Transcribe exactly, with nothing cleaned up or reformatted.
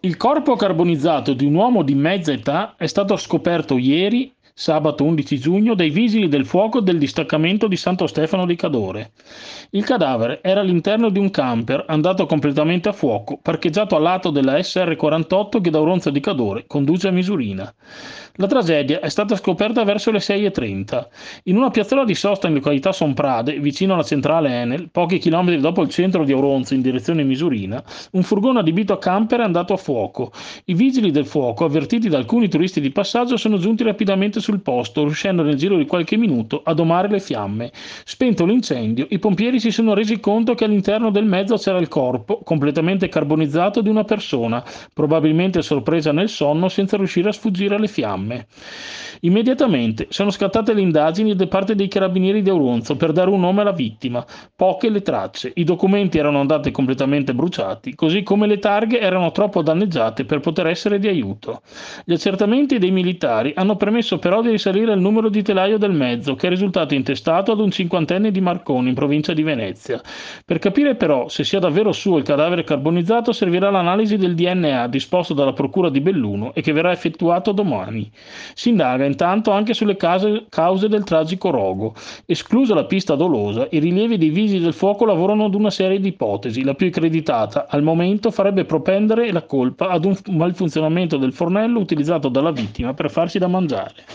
Il corpo carbonizzato di un uomo di mezza età è stato scoperto ieri, sabato undici giugno, dai vigili del fuoco del distaccamento di Santo Stefano di Cadore. Il cadavere era all'interno di un camper andato completamente a fuoco, parcheggiato a lato della S R quarantotto che da Oronzo di Cadore conduce a Misurina. La tragedia è stata scoperta verso le sei e trenta. In una piazzola di sosta in località Somprade, vicino alla centrale Enel, pochi chilometri dopo il centro di Auronzo in direzione Misurina, un furgone adibito a camper è andato a fuoco. I vigili del fuoco, avvertiti da alcuni turisti di passaggio, sono giunti rapidamente sul posto, riuscendo nel giro di qualche minuto a domare le fiamme. Spento l'incendio, i pompieri si sono resi conto che all'interno del mezzo c'era il corpo, completamente carbonizzato, di una persona, probabilmente sorpresa nel sonno senza riuscire a sfuggire alle fiamme. Immediatamente sono scattate le indagini da parte dei carabinieri di Auronzo per dare un nome alla vittima. Poche le tracce, i documenti erano andati completamente bruciati, così come le targhe erano troppo danneggiate per poter essere di aiuto. Gli accertamenti dei militari hanno permesso però di risalire il numero di telaio del mezzo, che è risultato intestato ad un cinquantenne di Marconi, in provincia di Venezia. Per capire però se sia davvero suo il cadavere carbonizzato servirà l'analisi del D N A disposto dalla Procura di Belluno e che verrà effettuato domani. Si indaga intanto anche sulle case- cause del tragico rogo. Esclusa la pista dolosa, i rilievi dei vigili del fuoco lavorano ad una serie di ipotesi. La più accreditata al momento farebbe propendere la colpa ad un malfunzionamento del fornello utilizzato dalla vittima per farsi da mangiare.